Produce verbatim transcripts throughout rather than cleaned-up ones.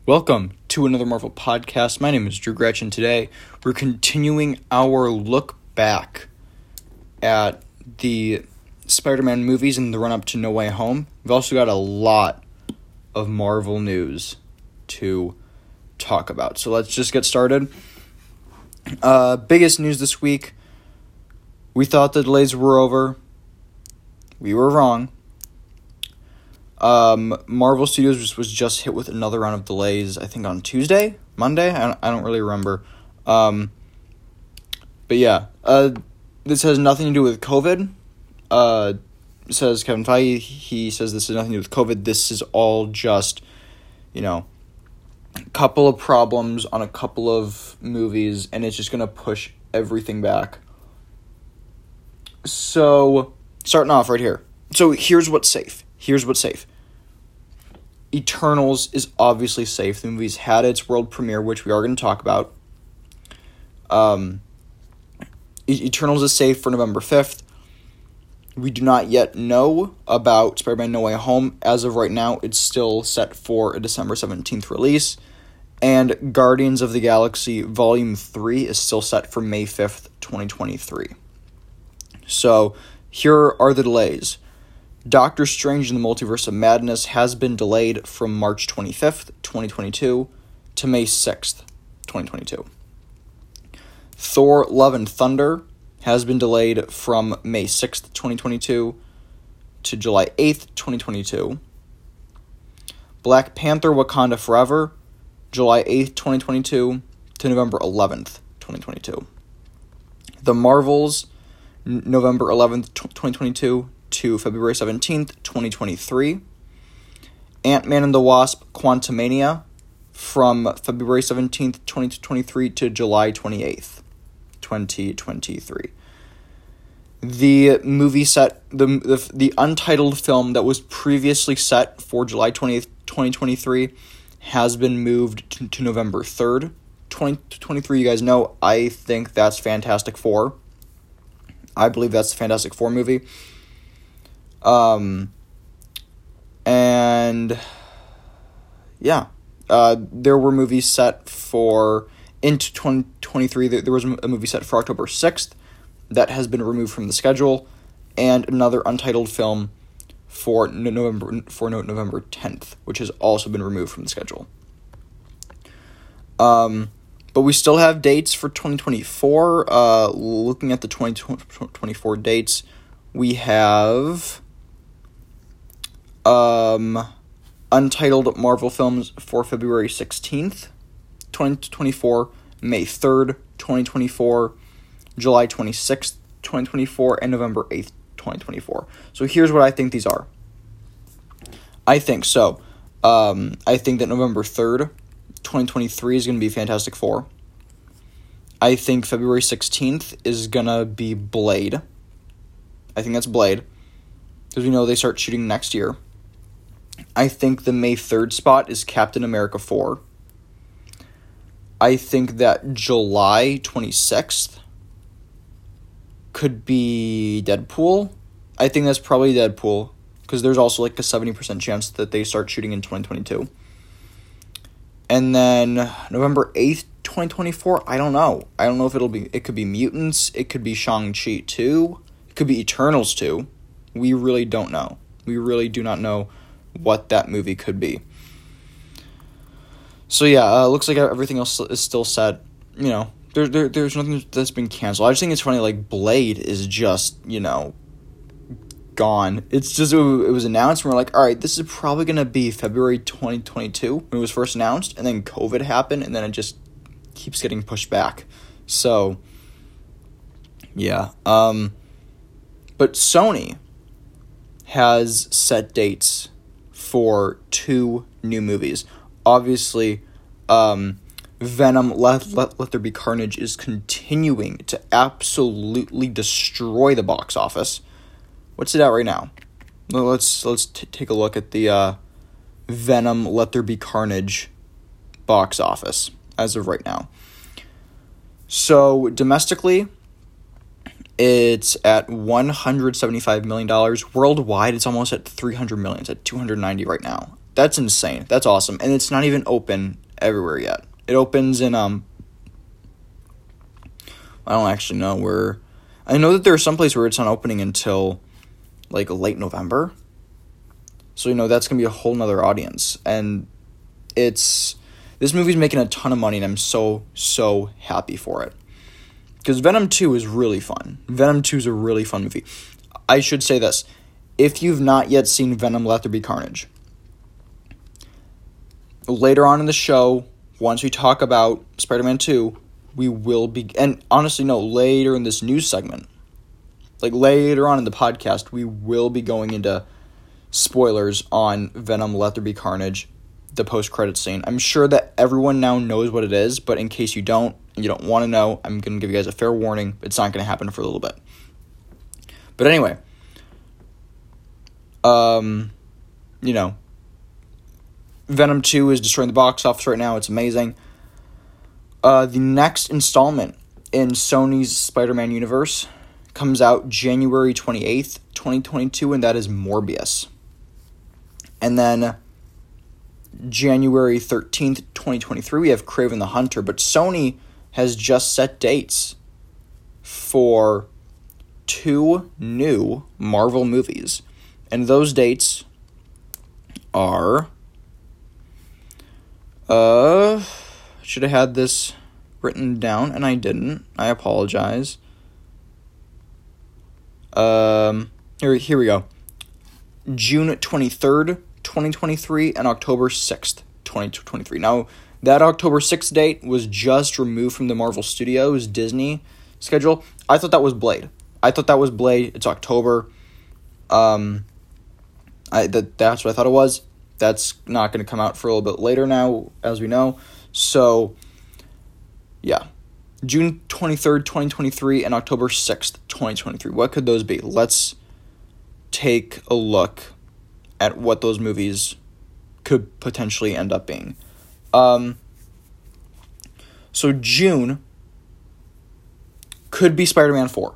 Welcome to another Marvel podcast. My name is Drew Gretchen. Today, we're continuing our look back at the Spider-Man movies in the run-up to No Way Home. We've also got a lot of Marvel news to talk about. So let's just get started. Uh, biggest news this week. We thought the delays were over. We were wrong. Um, Marvel Studios was, was just hit with another round of delays, I think on Tuesday, Monday, I don't, I don't really remember. Um, but yeah, uh, this has nothing to do with COVID. Uh, says Kevin Feige, he says this has nothing to do with COVID. This is all just, you know, a couple of problems on a couple of movies, and it's just going to push everything back. So, starting off right here. So, here's what's safe. Here's what's safe. Eternals is obviously safe. The movie's had its world premiere, which we are going to talk about. Um, Eternals is safe for November fifth. We do not yet know about Spider-Man No Way Home. As of right now, it's still set for a December seventeenth release. And Guardians of the Galaxy Volume three is still set for May fifth, twenty twenty-three. So, here are the delays. Doctor Strange in the Multiverse of Madness has been delayed from March twenty-fifth, twenty twenty-two to May sixth, twenty twenty-two. Thor Love and Thunder has been delayed from May sixth, twenty twenty-two to July eighth, twenty twenty-two. Black Panther Wakanda Forever, July eighth, twenty twenty-two to November eleventh, twenty twenty-two. The Marvels, November eleventh, twenty twenty-two to February seventeenth, twenty twenty-three. Ant-Man and the Wasp Quantumania from February seventeenth, twenty twenty-three to July twenty-eighth, twenty twenty-three. The movie set, the, the, the untitled film that was previously set for July twentieth, twenty twenty-three has been moved to, to November third, twenty twenty-three. You guys know, I think that's Fantastic Four. I believe that's the Fantastic Four movie. Um, and, yeah, uh, there were movies set for, into twenty twenty-three, there was a movie set for October sixth that has been removed from the schedule, and another untitled film for November, for November tenth, which has also been removed from the schedule. Um, but we still have dates for twenty twenty-four, uh, looking at the twenty twenty-four dates, we have Um, untitled Marvel films for February sixteenth, twenty twenty-four, May third, twenty twenty-four, July twenty-sixth, twenty twenty-four, and November eighth, twenty twenty-four. So here's what I think these are. I think so. Um, I think that November third, twenty twenty-three is going to be Fantastic Four. I think February sixteenth is going to be Blade. I think that's Blade, because we know they start shooting next year. I think the May third spot is Captain America four. I think that July twenty-sixth could be Deadpool. I think that's probably Deadpool, because there's also like a seventy percent chance that they start shooting in twenty twenty-two. And then November eighth, twenty twenty-four, I don't know. I don't know if it'll be, it could be Mutants, it could be Shang-Chi two, it could be Eternals two. We really don't know. We really do not know what that movie could be. So yeah, uh, looks like everything else is still set. You know, there, there there's nothing that's been canceled. I just think it's funny, like, Blade is just, you know, gone. It's just, it was announced, and we're like, alright, this is probably going to be February twenty twenty-two, when it was first announced, and then COVID happened, and then it just keeps getting pushed back. So, yeah. Um, but Sony has set dates for two new movies. Obviously, um, Venom, Let, Let, Let There Be Carnage is continuing to absolutely destroy the box office. What's it at right now? Well, let's let's t- take a look at the uh, Venom, Let There Be Carnage box office as of right now. So, domestically, it's at one hundred seventy-five million dollars. Worldwide, it's almost at three hundred million dollars. It's at two hundred ninety right now. That's insane. That's awesome. And it's not even open everywhere yet. It opens in, um, I don't actually know where. I know that there are some places where it's not opening until, like, late November. So, you know, that's going to be a whole nother audience. And it's, this movie's making a ton of money, and I'm so, so happy for it. Because Venom two is really fun. Venom two is a really fun movie. I should say this. If you've not yet seen Venom Let There Be Carnage, later on in the show, once we talk about Spider-Man two, we will be, and honestly, no, later in this news segment, like later on in the podcast, we will be going into spoilers on Venom Let There Be Carnage, the post-credit scene. I'm sure that everyone now knows what it is, but in case you don't, and you don't want to know, I'm going to give you guys a fair warning. It's not going to happen for a little bit. But anyway, um, you know, Venom two is destroying the box office right now. It's amazing. Uh, the next installment in Sony's Spider-Man universe comes out January twenty-eighth, twenty twenty-two, and that is Morbius. And then January thirteenth, twenty twenty-three, we have Kraven the Hunter, but Sony has just set dates for two new Marvel movies. And those dates are... Uh, should have had this written down, and I didn't. I apologize. Um, here, here we go. June twenty-third, twenty twenty-three, and October sixth, twenty twenty-three. Now, that October sixth date was just removed from the Marvel Studios Disney schedule. I thought that was Blade. I thought that was Blade. It's October. Um, I that that's what I thought it was. That's not going to come out for a little bit later now, as we know. So, yeah. June twenty-third, twenty twenty-three, and October sixth, twenty twenty-three. What could those be? Let's take a look at what those movies could potentially end up being. Um, so, June could be Spider-Man four.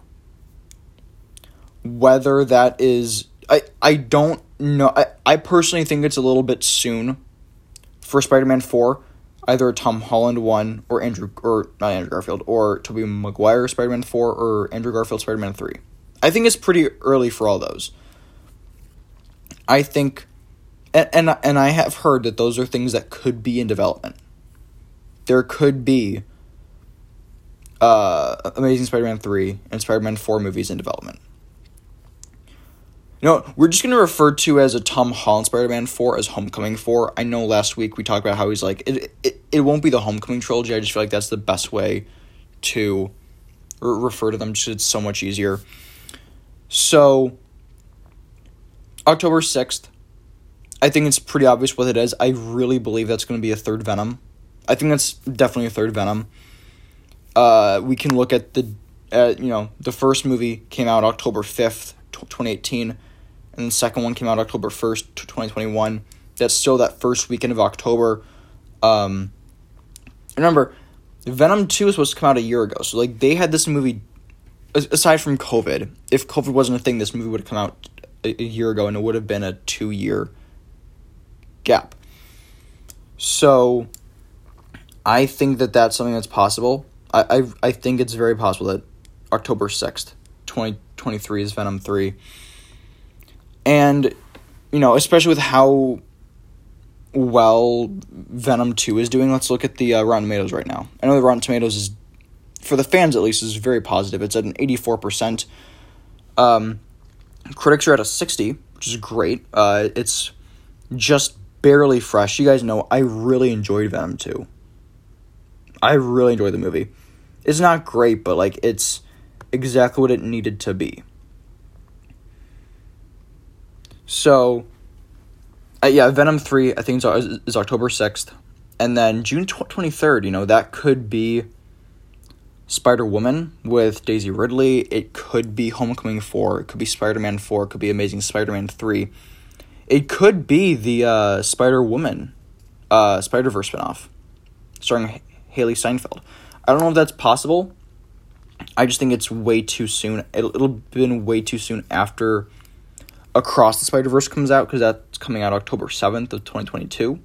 Whether that is... I, I don't know. I, I personally think it's a little bit soon for Spider-Man four. Either a Tom Holland one or Andrew, or not Andrew Garfield, or Tobey Maguire Spider-Man four or Andrew Garfield Spider-Man three. I think it's pretty early for all those. I think, and, and, and I have heard that those are things that could be in development. There could be uh, Amazing Spider-Man three and Spider-Man four movies in development. You know, we're just going to refer to as a Tom Holland Spider-Man four as Homecoming four. I know last week we talked about how he's like, it it, it won't be the Homecoming trilogy. I just feel like that's the best way to re- refer to them. Just it's so much easier. So, October sixth, I think it's pretty obvious what it is. I really believe that's going to be a third Venom. I think that's definitely a third Venom. Uh, we can look at the, uh, you know, the first movie came out October fifth, twenty eighteen. And the second one came out October first, twenty twenty-one. That's still that first weekend of October. Um, remember, Venom two was supposed to come out a year ago. So, like, they had this movie, aside from COVID, if COVID wasn't a thing, this movie would have come out a, a year ago, and it would have been a two-year gap. So, I think that that's something that's possible. I I, I think it's very possible that October sixth, twenty twenty-three is Venom three. And, you know, especially with how well Venom two is doing, let's look at the uh, Rotten Tomatoes right now. I know the Rotten Tomatoes is, for the fans at least, is very positive. It's at an eighty-four percent. Um, critics are at a sixty, which is great. Uh, it's just barely fresh. You guys know I really enjoyed Venom two. I really enjoyed the movie. It's not great, but, like, it's exactly what it needed to be. So, uh, yeah, Venom three, I think, is, is October sixth. And then June twenty-third, you know, that could be Spider-Woman with Daisy Ridley. It could be Homecoming four. It could be Spider-Man four. It could be Amazing Spider-Man three. It could be the uh, Spider-Woman uh, Spider-Verse spinoff starring H- Haley Steinfeld. I don't know if that's possible. I just think it's way too soon. It'll, it'll been way too soon after Across the Spider-Verse comes out, because that's coming out October seventh of twenty twenty-two.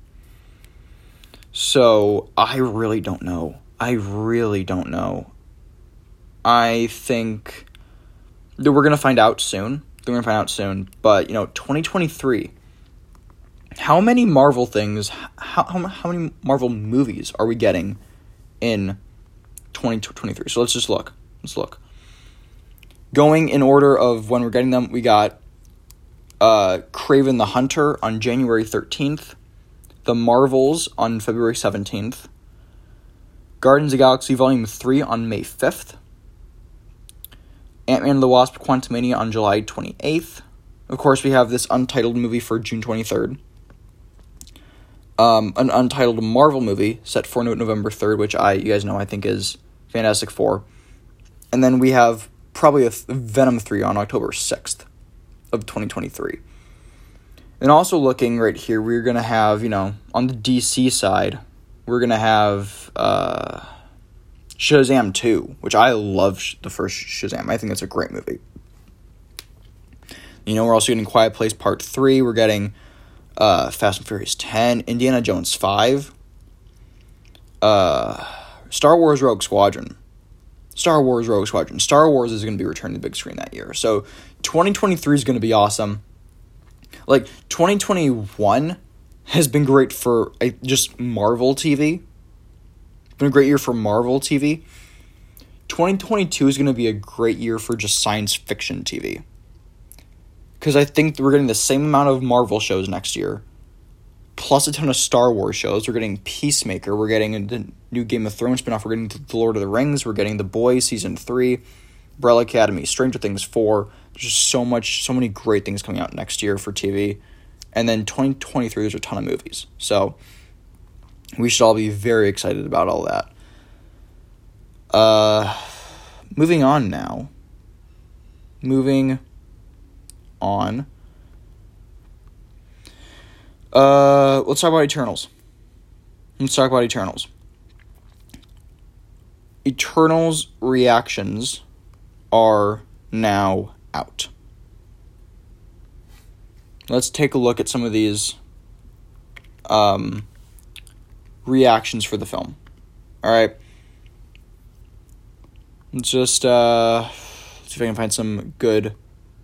So, I really don't know. I really don't know. I think that we're going to find out soon. We're going to find out soon. But, you know, twenty twenty-three, how many Marvel things, how, how, how many Marvel movies are we getting in twenty twenty-three? So, let's just look. Let's look. Going in order of when we're getting them, we got Uh, Kraven the Hunter on January thirteenth, The Marvels on February seventeenth, Guardians of the Galaxy Volume three on May fifth, Ant-Man and the Wasp Quantumania on July twenty-eighth. Of course, we have this untitled movie for June twenty-third. Um, an untitled Marvel movie set for November third, which I, you guys know, I think is Fantastic Four. And then we have probably a th- Venom three on October sixth. Of twenty twenty-three. And also looking right here, we're going to have, you know, on the D C side, we're going to have uh, Shazam two, which I love sh- the first Shazam. I think that's a great movie. You know, we're also getting Quiet Place Part three. We're getting uh, Fast and Furious ten, Indiana Jones five, uh, Star Wars Rogue Squadron. Star Wars Rogue Squadron. Star Wars is going to be returning to the big screen that year. So, twenty twenty-three is going to be awesome. Like, twenty twenty-one has been great for uh, just Marvel T V. It's been a great year for Marvel T V. twenty twenty-two is going to be a great year for just science fiction T V. Because I think we're getting the same amount of Marvel shows next year, plus a ton of Star Wars shows. We're getting Peacemaker. We're getting the new Game of Thrones spinoff. We're getting The Lord of the Rings. We're getting The Boys Season three, Umbrella Academy, Stranger Things four. There's just so much, so many great things coming out next year for T V. And then twenty twenty-three, there's a ton of movies. So we should all be very excited about all that. Uh, moving on now. Moving on. Uh, let's talk about Eternals. Let's talk about Eternals. Eternals reactions are now out. Let's take a look at some of these um, reactions for the film. All right. Let's just uh, see if I can find some good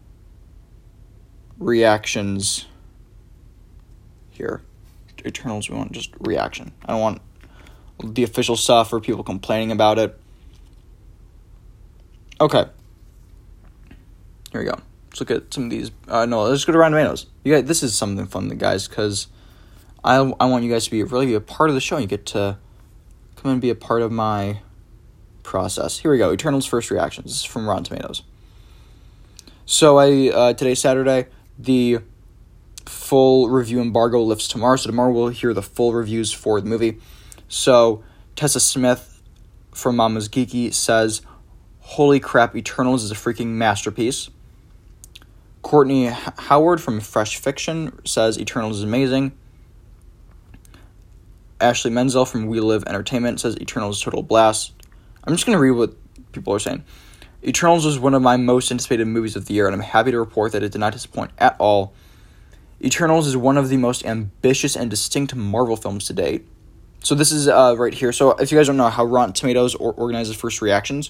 reactions here. Eternals, we want just reaction. I don't want the official stuff or people complaining about it. Okay. Here we go. Let's look at some of these. Uh, no, let's go to Rotten Tomatoes. You guys, this is something fun, guys, because I I want you guys to be really be a part of the show. You get to come and be a part of my process. Here we go. Eternals first reactions. This is from Rotten Tomatoes. So I uh, today's Saturday. The full review embargo lifts tomorrow, so tomorrow we'll hear the full reviews for the movie. So Tessa Smith from Mama's Geeky says, "Holy crap, Eternals is a freaking masterpiece." Courtney H- Howard from Fresh Fiction says, "Eternals is amazing." Ashley Menzel from We Live Entertainment says, "Eternals is a total blast." I'm just going to read what people are saying. "Eternals was one of my most anticipated movies of the year, and I'm happy to report that it did not disappoint at all. Eternals is one of the most ambitious and distinct Marvel films to date." So this is uh, right here. So if you guys don't know how Rotten Tomatoes or organizes first reactions,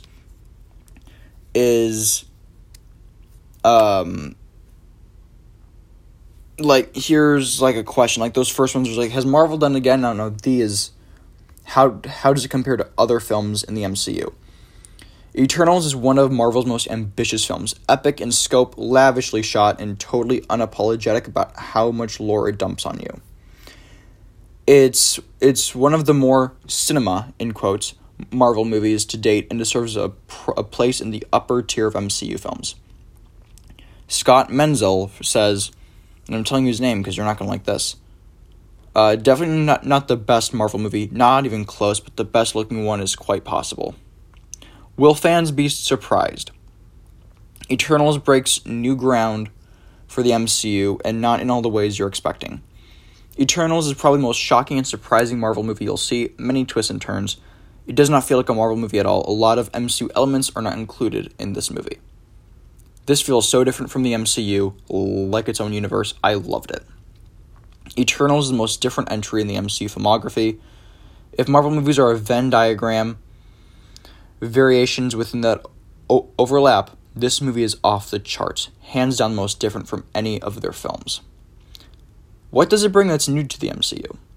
is um like here's like a question. Like those first ones was like, has Marvel done it again? I don't know. These how how does it compare to other films in the M C U? Eternals is one of Marvel's most ambitious films, epic in scope, lavishly shot, and totally unapologetic about how much lore it dumps on you. It's it's one of the more cinema, in quotes, Marvel movies to date, and deserves a, a place in the upper tier of M C U films. Scott Menzel says, and I'm telling you his name because you're not going to like this, uh, definitely not, not the best Marvel movie, not even close, but the best looking one is quite possible. Will fans be surprised? Eternals breaks new ground for the M C U, and not in all the ways you're expecting. Eternals is probably the most shocking and surprising Marvel movie you'll see, many twists and turns. It does not feel like a Marvel movie at all. A lot of M C U elements are not included in this movie. This feels so different from the M C U, like its own universe. I loved it. Eternals is the most different entry in the M C U filmography. If Marvel movies are a Venn diagram, variations within that o- overlap, this movie is off the charts, hands down the most different from any of their films. What does it bring that's new to the M C U?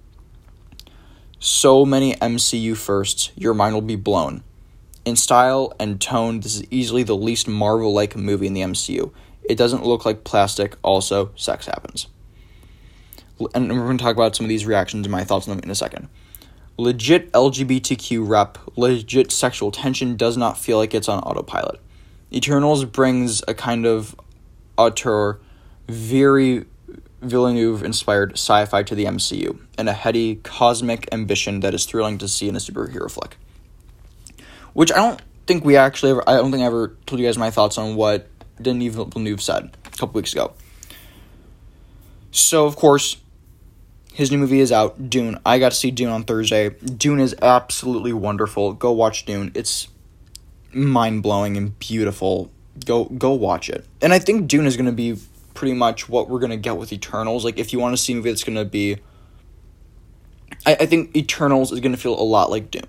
So many M C U firsts, your mind will be blown. In style and tone, this is easily the least Marvel-like movie in the M C U. It doesn't look like plastic, also, sex happens. And we're going to talk about some of these reactions and my thoughts on them in a second. Legit L G B T Q rep, legit sexual tension does not feel like it's on autopilot. Eternals brings a kind of auteur, very Villeneuve-inspired sci-fi to the M C U, and a heady, cosmic ambition that is thrilling to see in a superhero flick. Which I don't think we actually ever, I don't think I ever told you guys my thoughts on what Denis Villeneuve said a couple weeks ago. So, of course, his new movie is out, Dune. I got to see Dune on Thursday. Dune is absolutely wonderful. Go watch Dune. It's mind-blowing and beautiful. Go go watch it. And I think Dune is going to be pretty much what we're going to get with Eternals. Like, if you want to see a movie that's going to be... I, I think Eternals is going to feel a lot like Dune.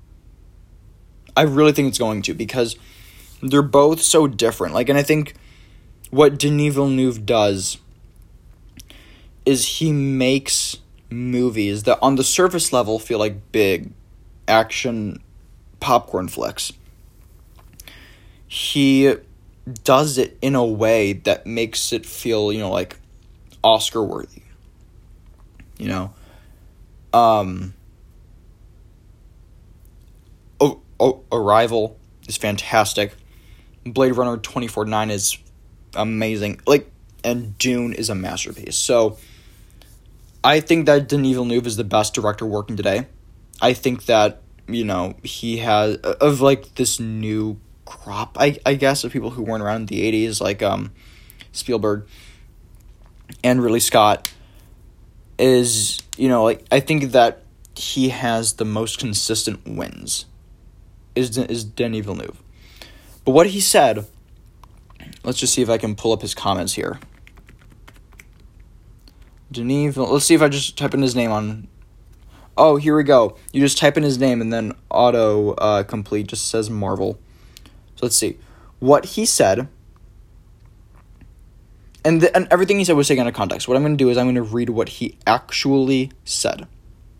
I really think it's going to, because they're both so different. Like, and I think what Denis Villeneuve does is he makes movies that on the surface level feel like big action popcorn flicks. He does it in a way that makes it feel, you know, like Oscar worthy. You know? Um... Oh, Arrival is fantastic. Blade Runner twenty forty-nine is amazing. Like, and Dune is a masterpiece. So, I think that Denis Villeneuve is the best director working today. I think that, you know, he has, of, like, this new crop, I, I guess, of people who weren't around in the eighties, like, um, Spielberg and Ridley Scott, is, you know, like, I think that he has the most consistent wins. Is, is Denis Villeneuve. But what he said, let's just see if I can pull up his comments here. Denis Villeneuve, let's see if I just type in his name on... Oh, here we go. You just type in his name and then auto uh, complete just says Marvel. So let's see. What he said, and, the, and everything he said was taken out of context. What I'm going to do is I'm going to read what he actually said.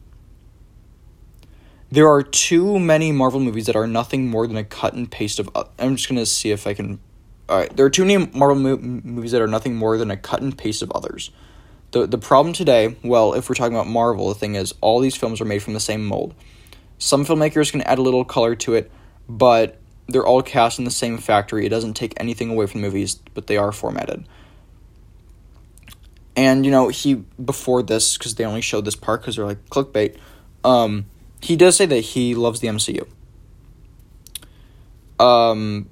There are too many Marvel movies that are nothing more than a cut and paste of... I'm just going to see if I can... Alright, there are too many Marvel mo- movies that are nothing more than a cut and paste of others. The the problem today, well, if we're talking about Marvel, the thing is, all these films are made from the same mold. Some filmmakers can add a little color to it, but they're all cast in the same factory. It doesn't take anything away from the movies, but they are formatted. And, you know, he, before this, because they only showed this part because they're like clickbait, um... he does say that he loves the M C U. Um,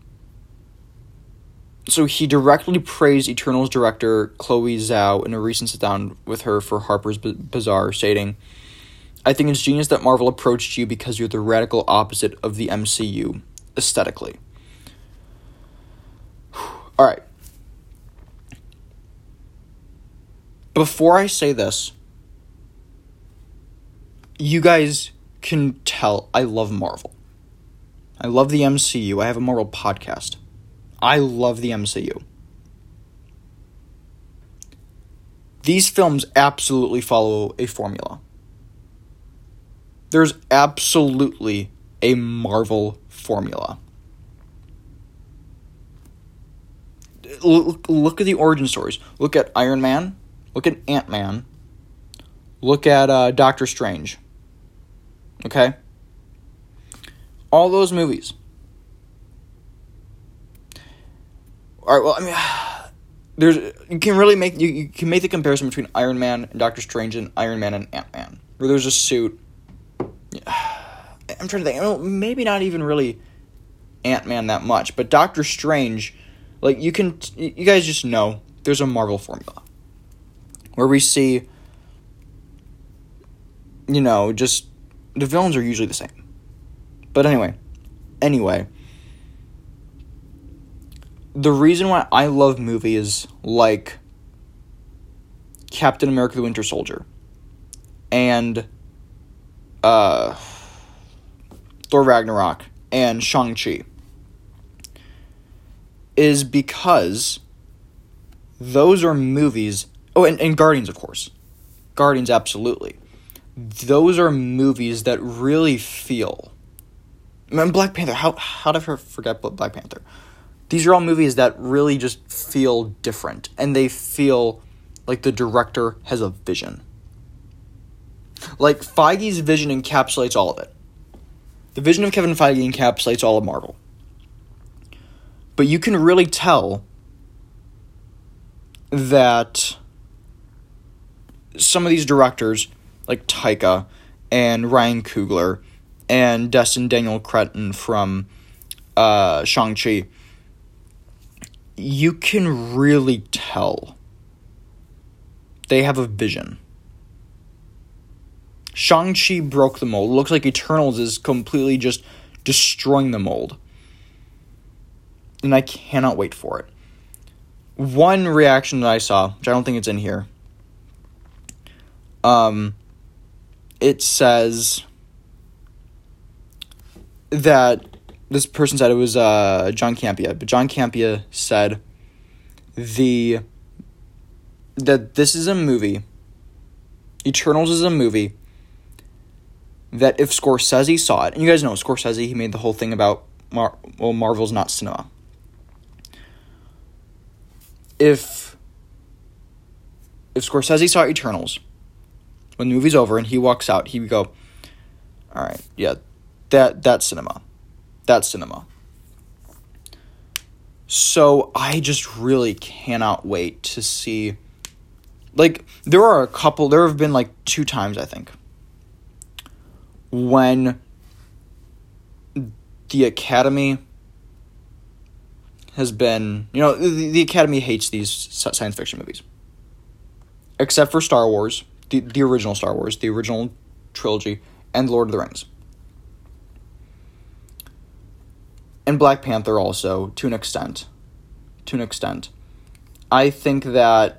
so he directly praised Eternals director Chloe Zhao in a recent sit-down with her for Harper's Bazaar, stating, "I think it's genius that Marvel approached you because you're the radical opposite of the M C U, aesthetically." Alright. Before I say this, you guys can tell I love Marvel. I love the M C U. I have a Marvel podcast. I love the M C U. These films absolutely follow a formula. There's absolutely a Marvel formula. Look, look at the origin stories. Look at Iron Man. Look at Ant-Man. Look at uh, Doctor Strange. Okay? All those movies. All right, well, I mean, there's you can really make you, you can make the comparison between Iron Man and Doctor Strange and Iron Man and Ant-Man, where there's a suit. I'm trying to think. Well, maybe not even really Ant-Man that much, but Doctor Strange, like you can, you guys just know there's a Marvel formula where we see, you know, just the villains are usually the same. But anyway, anyway, the reason why I love movies like Captain America: The Winter Soldier and uh, Thor Ragnarok and Shang-Chi is because those are movies. Oh, and, and Guardians, of course. Guardians, absolutely. Those are movies that really feel. And Black Panther. How how did I forget Black Panther? These are all movies that really just feel different, and they feel like the director has a vision. Like Feige's vision encapsulates all of it. The vision of Kevin Feige encapsulates all of Marvel. But you can really tell that some of these directors, like Taika and Ryan Coogler and Destin Daniel Cretton from uh, Shang-Chi, you can really tell they have a vision. Shang-Chi broke the mold. It looks like Eternals is completely just destroying the mold. And I cannot wait for it. One reaction that I saw, which I don't think it's in here, um, it says that this person said it was uh, John Campea, but John Campea said the that this is a movie, Eternals is a movie, that if Scorsese saw it, and you guys know Scorsese, he made the whole thing about Mar- well, Marvel's not cinema. If if Scorsese saw Eternals, when the movie's over and he walks out, he would go, all right, yeah, that that's cinema. That's cinema. So I just really cannot wait to see, like, there are a couple, there have been like two times, I think, when the Academy has been, you know, the, the Academy hates these science fiction movies. Except for Star Wars, the, the original Star Wars, the original trilogy, and Lord of the Rings. And Black Panther also, to an extent. To an extent. I think that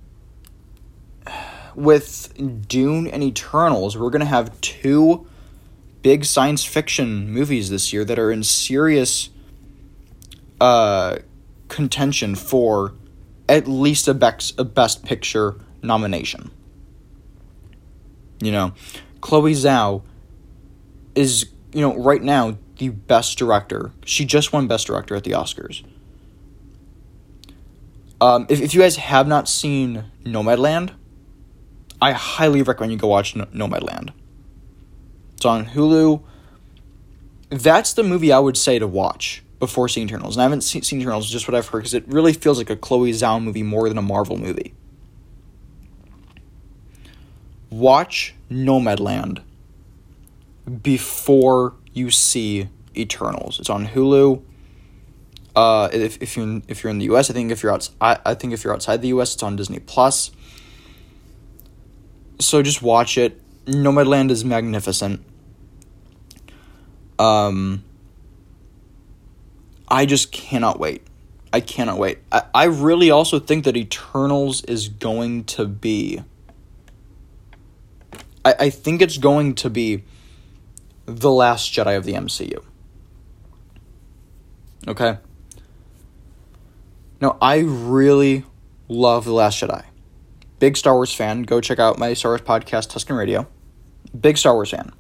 with Dune and Eternals, we're going to have two big science fiction movies this year that are in serious uh, contention for at least a Best, a Best Picture nomination. You know, Chloe Zhao is, you know, right now the best director. She just won Best Director at the Oscars. Um, if, if you guys have not seen Nomadland, I highly recommend you go watch N- Nomadland. It's on Hulu. That's the movie I would say to watch before seeing Eternals. And I haven't seen, seen Eternals, just what I've heard, because it really feels like a Chloe Zhao movie more than a Marvel movie. Watch Nomadland before you see Eternals. It's on Hulu. Uh, if if you're in, if you're in the U S, I think if you're outside, I, I think if you're outside the U S, it's on Disney Plus. So just watch it. Nomadland is magnificent. Um, I just cannot wait. I cannot wait. I, I really also think that Eternals is going to be. I, I think it's going to be the Last Jedi of the M C U. Okay? Now, I really love The Last Jedi. Big Star Wars fan. Go check out my Star Wars podcast, Tuscan Radio. Big Star Wars fan.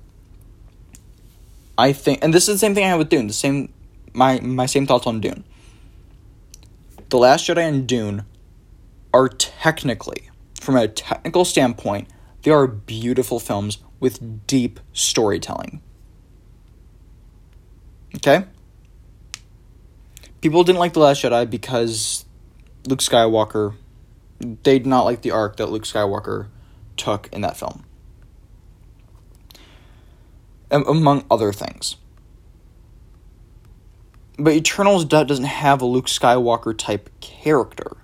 I think, and this is the same thing I have with Dune. The same, my my same thoughts on Dune. The Last Jedi and Dune are technically, from a technical standpoint, they are beautiful films with deep storytelling. Okay? People didn't like The Last Jedi because Luke Skywalker, they did not like the arc that Luke Skywalker took in that film. Among other things. But Eternals doesn't have a Luke Skywalker type character.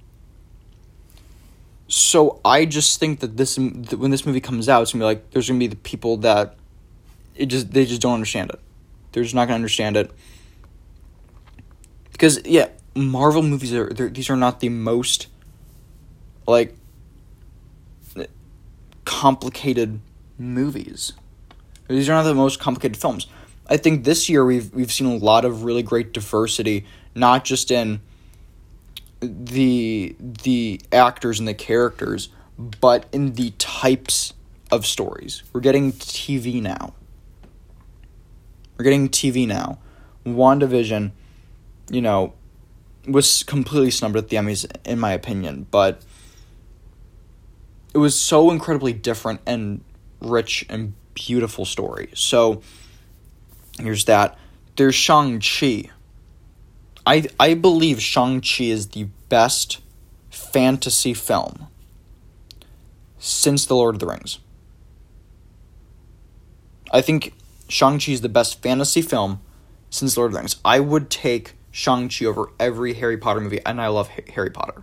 So I just think that this, that when this movie comes out, it's going to be like, there's going to be the people that it just they just don't understand it. They're just not going to understand it. Because, yeah, Marvel movies are these are not the most like complicated movies. These are not the most complicated films. I think this year we've we've seen a lot of really great diversity, not just in the the actors and the characters, but in the types of stories. We're getting T V now. We're getting T V now. WandaVision, you know, was completely snubbed at the Emmys, in my opinion, but it was so incredibly different and rich and beautiful story. So, here's that. There's Shang-Chi. I I believe Shang-Chi is the best fantasy film since The Lord of the Rings. I think Shang-Chi is the best fantasy film since The Lord of the Rings. I would take Shang-Chi over every Harry Potter movie, and I love Harry Potter.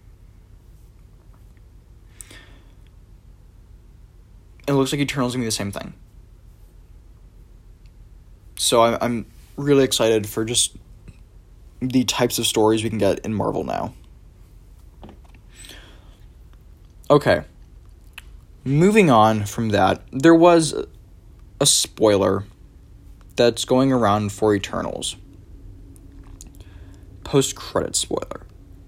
It looks like Eternals is going to be the same thing. So I'm, I'm really excited for just the types of stories we can get in Marvel now. Okay. Moving on from that, there was a spoiler that's going around for Eternals. Post-credit spoiler.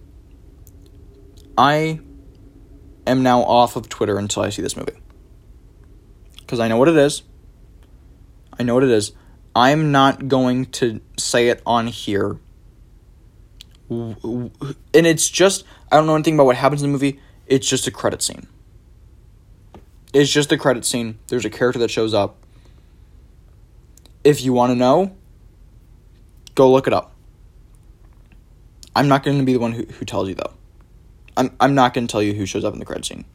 I am now off of Twitter until I see this movie. Because I know what it is. I know what it is. I'm not going to say it on here. And it's just, I don't know anything about what happens in the movie. It's just a credit scene. It's just a credit scene. There's a character that shows up. If you want to know, go look it up. I'm not going to be the one who, who tells you, though. I'm I'm not going to tell you who shows up in the credit scene.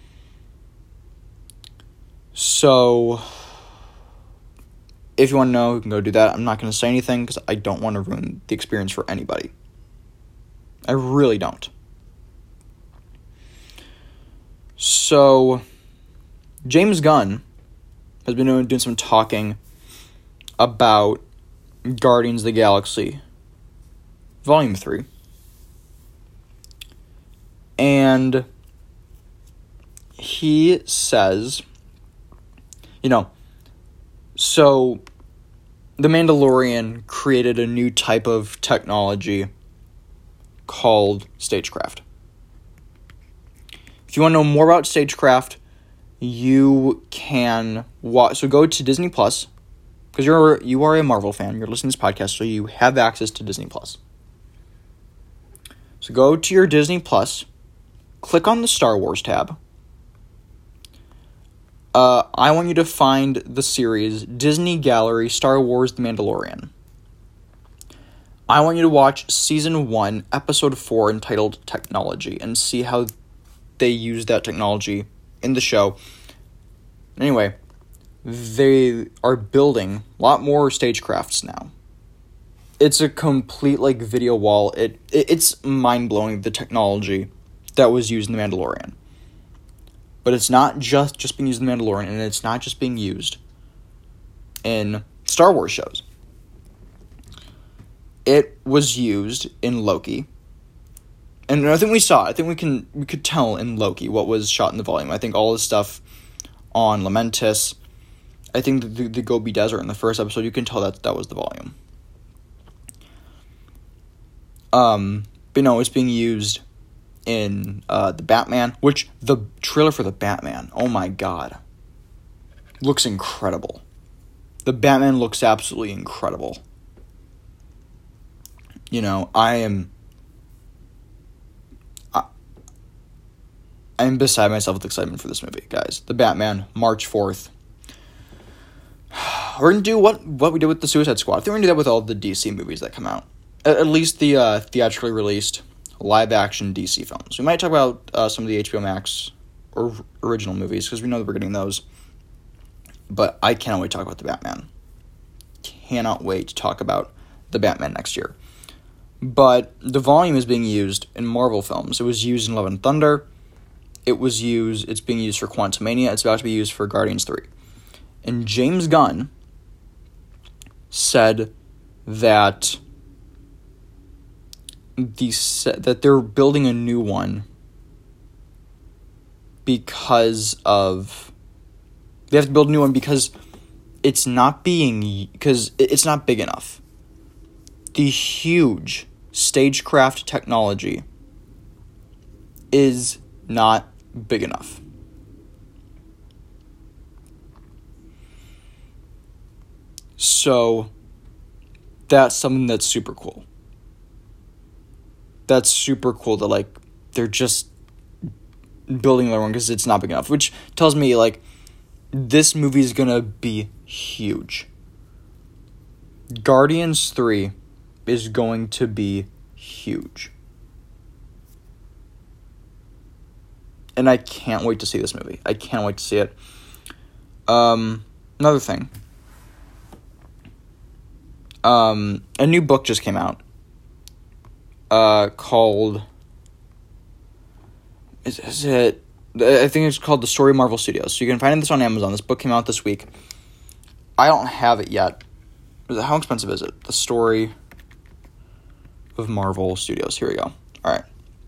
So, if you want to know, you can go do that. I'm not going to say anything because I don't want to ruin the experience for anybody. I really don't. So, James Gunn has been doing, doing some talking about Guardians of the Galaxy Volume three. And he says, you know, so The Mandalorian created a new type of technology called stagecraft. If you want to know more about stagecraft, you can watch. So go to Disney Plus, because you're you are a Marvel fan. You're listening to this podcast, so you have access to Disney Plus. So go to your Disney Plus, click on the Star Wars tab. Uh, I want you to find the series Disney Gallery Star Wars The Mandalorian. I want you to watch Season one, Episode four, entitled Technology, and see how they use that technology in the show. Anyway, they are building a lot more stagecrafts now. It's a complete, like, video wall. It, it It's mind-blowing, the technology that was used in The Mandalorian. But it's not just, just being used in The Mandalorian, and it's not just being used in Star Wars shows. It was used in Loki. And I think we saw it. I think we can we could tell in Loki what was shot in the volume. I think all the stuff on Lamentis, I think the, the Gobi Desert in the first episode, you can tell that that was the volume. Um, but no, it's being used in uh, the Batman, which the trailer for the Batman, oh my god, looks incredible. The Batman looks absolutely incredible. You know, I am... I, I'm beside myself with excitement for this movie, guys. The Batman, March fourth. We're going to do what, what we did with the Suicide Squad. I think we're going to do that with all the D C movies that come out. At, at least the uh, theatrically released live-action D C films. We might talk about uh, some of the H B O Max or original movies, because we know that we're getting those. But I cannot wait to talk about the Batman. Cannot wait to talk about the Batman next year. But the volume is being used in Marvel films. It was used in Love and Thunder. It was used, it's being used for Quantumania. It's about to be used for Guardians three. And James Gunn said that the set, that they're building a new one because of they have to build a new one because it's not being because it's not big enough. The huge stagecraft technology is not big enough. So that's something that's super cool. That's super cool that, like, they're just building another one because it's not big enough, which tells me, like, this movie is gonna be huge. Guardians three is going to be huge. And I can't wait to see this movie. I can't wait to see it. Um, another thing. Um, a new book just came out. Uh, called... Is, is it... I think it's called The Story of Marvel Studios. So you can find this on Amazon. This book came out this week. I don't have it yet. How expensive is it? The Story of Marvel Studios. Here we go. Alright.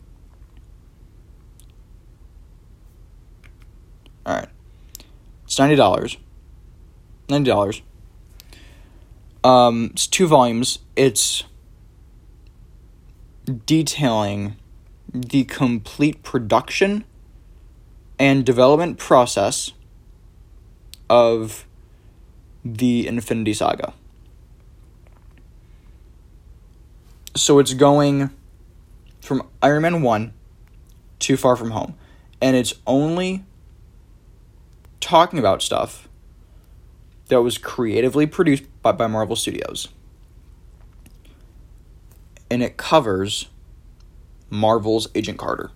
Alright. It's ninety dollars. ninety dollars. Um, it's two volumes. It's detailing the complete production and development process of the Infinity Saga. So it's going from Iron Man one to Far From Home. And it's only talking about stuff that was creatively produced by, by Marvel Studios. And it covers Marvel's Agent Carter.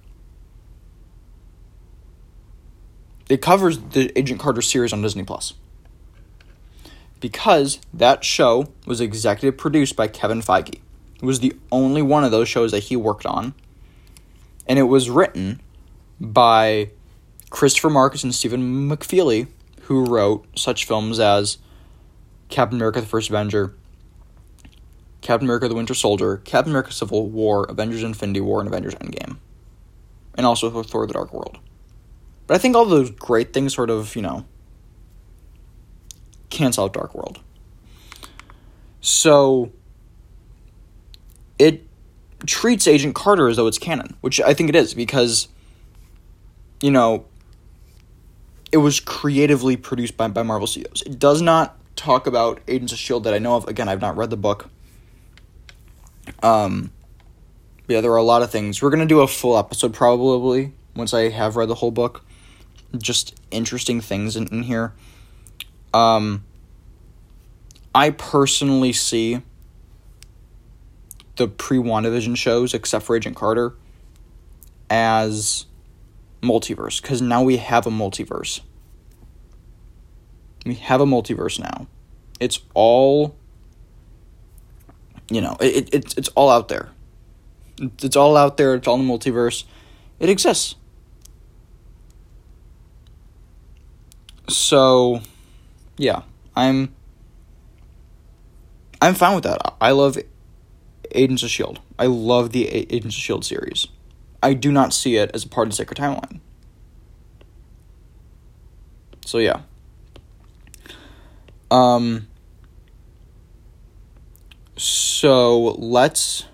It covers the Agent Carter series on Disney Plus. Because that show was executive produced by Kevin Feige. It was the only one of those shows that he worked on. And it was written by Christopher Marcus and Stephen McFeely, who wrote such films as Captain America the First Avenger, Captain America the Winter Soldier, Captain America Civil War, Avengers Infinity War, and Avengers Endgame. And also Thor the Dark World. But I think all those great things sort of, you know, cancel out Dark World. So it treats Agent Carter as though it's canon, which I think it is, because, you know, it was creatively produced by, by Marvel Studios. It does not talk about Agents of S H I E L D that I know of. Again, I've not read the book. Um, yeah, there are a lot of things. We're going to do a full episode probably once I have read the whole book. Just interesting things in, in here. Um, I personally see the pre-WandaVision shows, except for Agent Carter, as multiverse, because now we have a multiverse. We have a multiverse now. It's all, you know, it, it it's it's all out there. It's all out there. It's all in the multiverse. It exists. So, yeah, I'm I'm fine with that. I love Agents of S H I E L D. I love the A- Agents of S H I E L D series. I do not see it as a part of the Sacred Timeline. So, yeah. Um. So, let's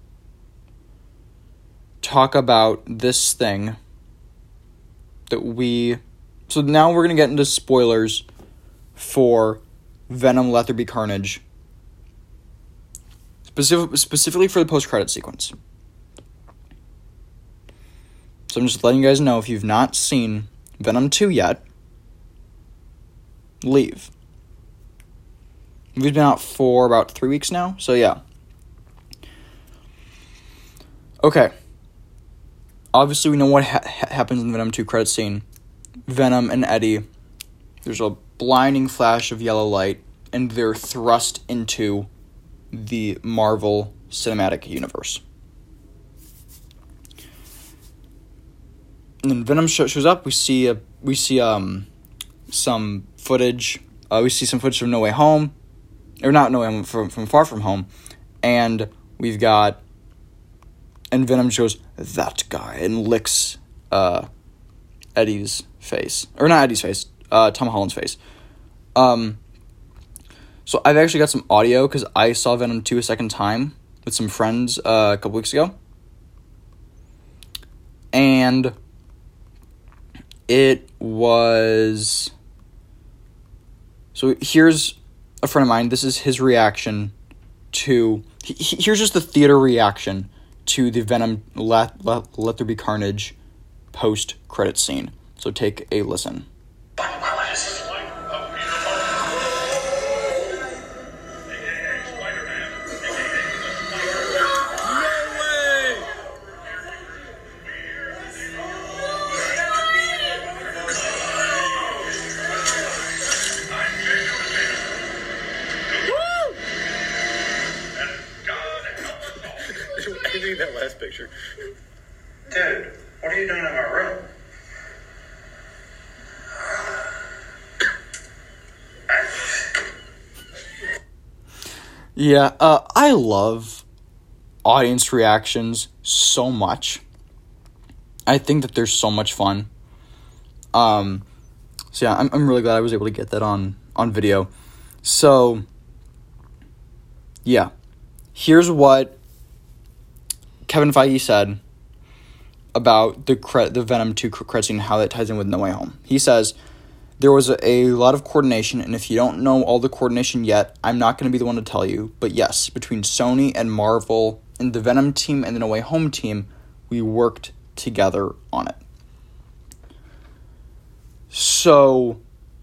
talk about this thing that we... So now we're going to get into spoilers for Venom Let There Be Carnage. Specific, specifically for the post-credit sequence. So I'm just letting you guys know, if you've not seen Venom two yet, leave. The movie's been out for about three weeks now, so yeah. Okay. Obviously, we know what ha- happens in the Venom two credit scene. Venom and Eddie, there's a blinding flash of yellow light, and they're thrust into the Marvel Cinematic Universe. And then Venom sh- shows up. We see a, we see um some footage. Uh, we see some footage from No Way Home, or not No Way Home, from from Far From Home, and we've got And Venom just goes, that guy, and licks uh, Eddie's face. Or not Eddie's face, uh, Tom Holland's face. Um, so I've actually got some audio, because I saw Venom two a second time with some friends uh, a couple weeks ago. And it was... So here's a friend of mine. This is his reaction to... He, here's just the theater reaction to the Venom Let, Let, Let There Be Carnage post-credit scene. So take a listen. That last picture. Dude, what are you doing in my room? Yeah, uh, I love audience reactions so much. I think that they're so much fun. Um, so yeah, I'm I'm really glad I was able to get that on, on video. So, yeah. Here's what Kevin Feige said about the cre- the Venom two credit scene, how that ties in with No Way Home. He says, there was a, a lot of coordination, and if you don't know all the coordination yet, I'm not going to be the one to tell you. But yes, between Sony and Marvel and the Venom team and the No Way Home team, we worked together on it. So,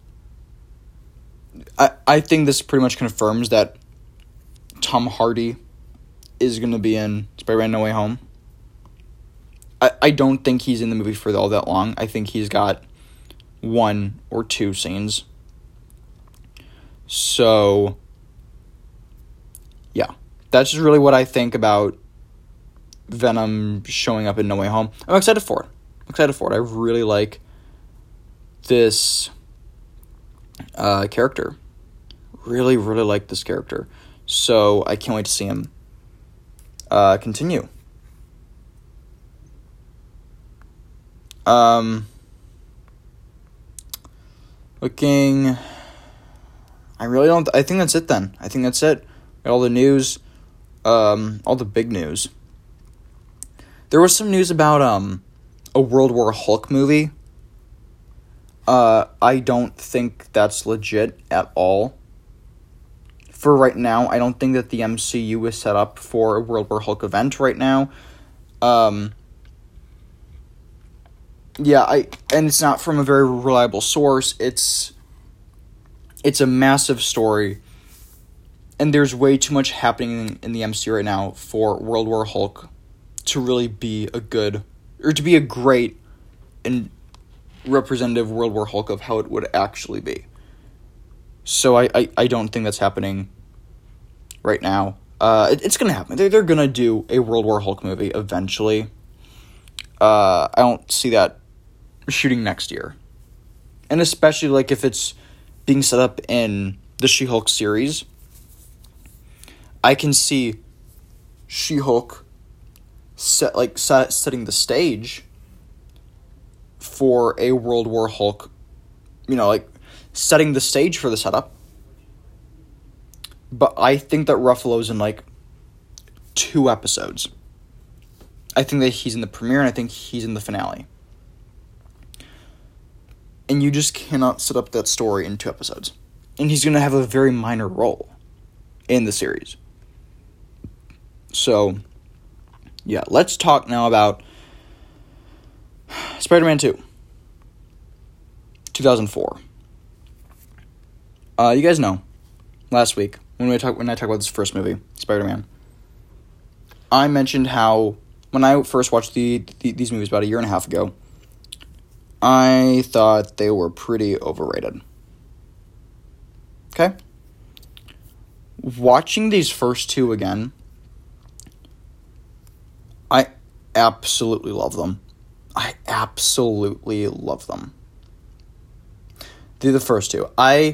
I I think this pretty much confirms that Tom Hardy is going to be in Spider-Man No Way Home. I, I don't think he's in the movie for all that long. I think he's got one or two scenes. So, yeah. That's just really what I think about Venom showing up in No Way Home. I'm excited for it. I'm excited for it. I really like this uh, character. Really, really like this character. So, I can't wait to see him Uh, continue. Um, looking, I really don't, I think that's it then. I think that's it. All the news, um, all the big news. There was some news about, um, a World War Hulk movie. Uh, I don't think that's legit at all. For right now, I don't think that the M C U is set up for a World War Hulk event right now. Um, yeah, I and it's not from a very reliable source. It's it's a massive story, and there's way too much happening in the M C U right now for World War Hulk to really be a good, or to be a great and representative World War Hulk of how it would actually be. So I, I, I don't think that's happening right now. Uh, it, it's going to happen. They're, they're going to do a World War Hulk movie eventually. Uh, I don't see that shooting next year. And especially like if it's being set up in the She-Hulk series, I can see She-Hulk set like set, setting the stage for a World War Hulk, you know, like setting the stage for the setup. But I think that Ruffalo's in like two episodes. I think that he's in the premiere and I think he's in the finale. And you just cannot set up that story in two episodes. And he's going to have a very minor role in the series. So, yeah, let's talk now about Spider-Man two, two thousand four. Uh, you guys know, last week, when we talk, when I talked about this first movie, Spider-Man, I mentioned how, when I first watched the, the these movies about a year and a half ago, I thought they were pretty overrated. Okay? Watching these first two again, I absolutely love them. I absolutely love them. They're the first two. I...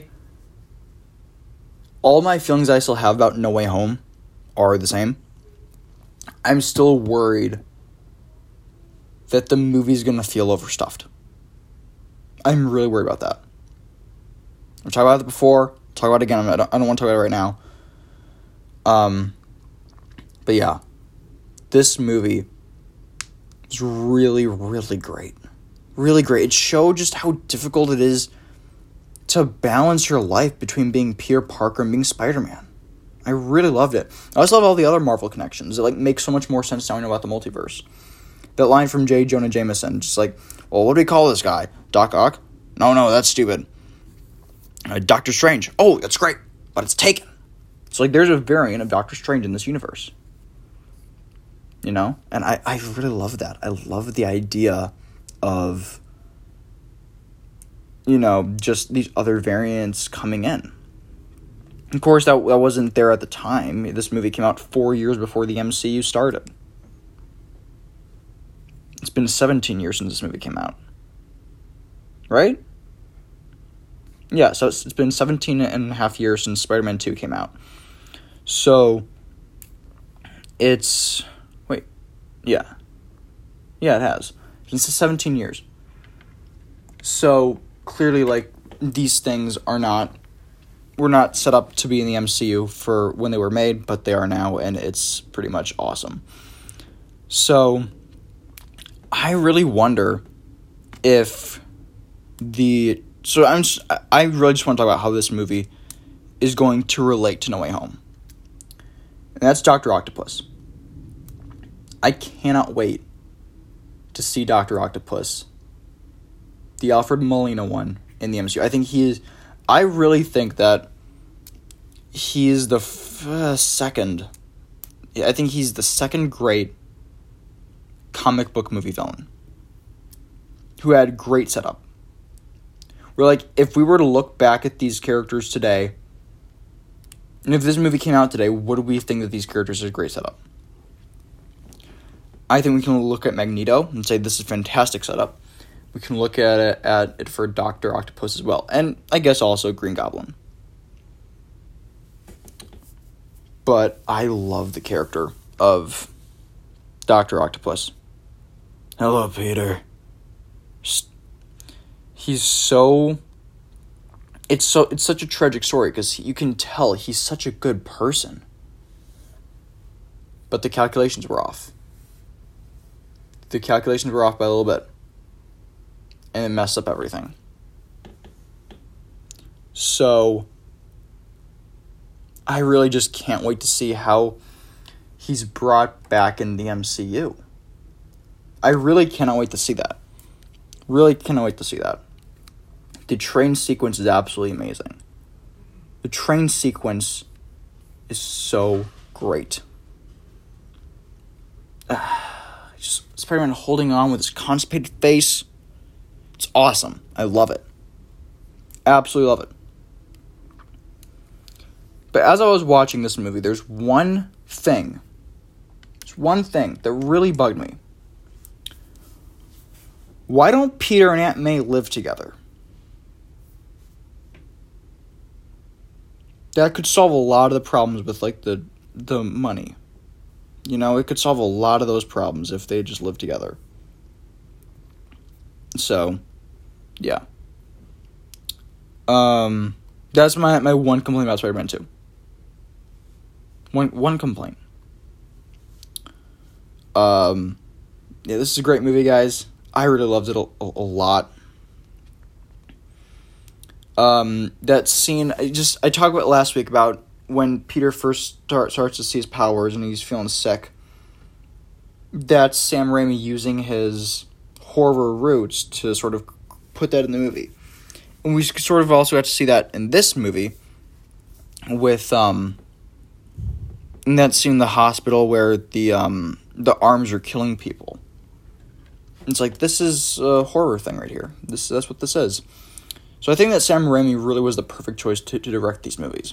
All my feelings I still have about No Way Home are the same. I'm still worried that the movie's going to feel overstuffed. I'm really worried about that. I've talked about it before. I'll talk about it again. I don't, I don't want to talk about it right now. Um, but yeah, this movie is really, really great. Really great. It showed just how difficult it is to balance your life between being Peter Parker and being Spider-Man. I really loved it. I also love all the other Marvel connections. It like makes so much more sense now I know about the multiverse. That line from J. Jonah Jameson, just like, well, what do we call this guy? Doc Ock? No, no, that's stupid. Uh, Doctor Strange. Oh, that's great, but it's taken. So like, there's a variant of Doctor Strange in this universe. You know? And I, I really love that. I love the idea of, you know, just these other variants coming in. Of course, that, that wasn't there at the time. This movie came out four years before the M C U started. It's been seventeen years since this movie came out. Right? Yeah, so it's, it's been seventeen and a half years since Spider-Man two came out. So, it's... Wait. Yeah. Yeah, it has. It's seventeen years. So, clearly, like, these things are not... were not set up to be in the M C U for when they were made, but they are now, and it's pretty much awesome. So, I really wonder if the... So, I'm just, I really just want to talk about how this movie is going to relate to No Way Home. And that's Doctor Octopus. I cannot wait to see Doctor Octopus, the Alfred Molina one, in the M C U. I think he is... I really think that he is the f- uh, second... I think he's the second great comic book movie villain who had great setup. We're like, if we were to look back at these characters today, and if this movie came out today, would we think that these characters had great setup? I think we can look at Magneto and say this is fantastic setup. We can look at it, at it for Doctor Octopus as well. And I guess also Green Goblin. But I love the character of Doctor Octopus. Hello, Peter. He's so... It's so it's such a tragic story because you can tell he's such a good person. But the calculations were off. The calculations were off by a little bit. And it messed up everything. So, I really just can't wait to see how he's brought back in the M C U. I really cannot wait to see that. Really cannot wait to see that. The train sequence is absolutely amazing. The train sequence is so great. Uh, just Spider-Man holding on with his constipated face. It's awesome. I love it. Absolutely love it. But as I was watching this movie, there's one thing. There's one thing that really bugged me. Why don't Peter and Aunt May live together? That could solve a lot of the problems with, like, the the money. You know, it could solve a lot of those problems if they just lived together. So, yeah. Um, that's my, my one complaint about Spider-Man two. One one complaint. Um, yeah, this is a great movie, guys. I really loved it a, a, a lot. Um, that scene, I just, I talked about last week about when Peter first start, starts to see his powers and he's feeling sick. That's Sam Raimi using his horror roots to sort of put that in the movie. And we sort of also got to see that in this movie with, um, in that scene in the hospital where the, um, the arms are killing people. It's like, this is a horror thing right here. This That's what this is. So I think that Sam Raimi really was the perfect choice to, to direct these movies.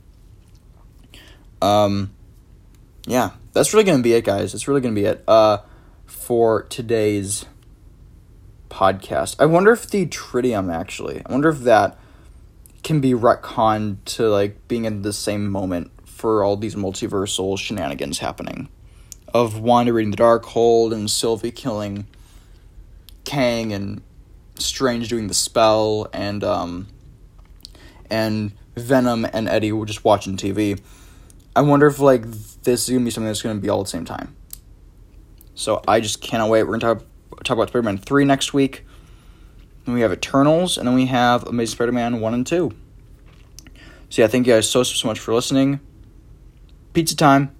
Um, yeah, that's really going to be it, guys. That's really going to be it uh, for today's podcast. I wonder if the Tritium, actually, I wonder if that can be retconned to, like, being in the same moment for all these multiversal shenanigans happening of Wanda reading the Darkhold and Sylvie killing Kang and Strange doing the spell and um and Venom and Eddie were just watching T V. I wonder if like this is gonna be something that's gonna be all at the same time. So I just cannot wait. We're gonna talk talk about Spider-Man three next week. Then we have Eternals, and then we have Amazing Spider-Man one and two. So yeah, thank you guys so so much for listening. Pizza time.